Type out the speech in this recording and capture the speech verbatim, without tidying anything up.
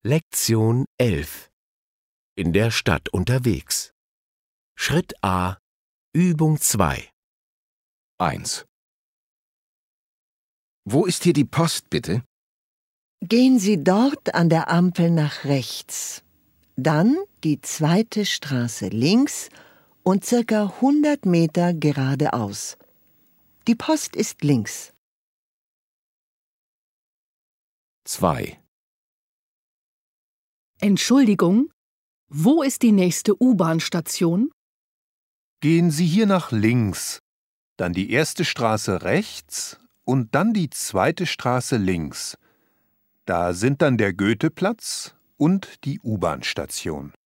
Lektion elf. In der Stadt unterwegs. Schritt A. Übung zwei. eins. Wo ist hier die Post, bitte? Gehen Sie dort an der Ampel nach rechts. Dann die zweite Straße links und circa hundert Meter geradeaus. Die Post ist links. zwei. Entschuldigung, wo ist die nächste U-Bahn-Station? Gehen Sie hier nach links, dann die erste Straße rechts und dann die zweite Straße links. Da sind dann der Goetheplatz und die U-Bahn-Station.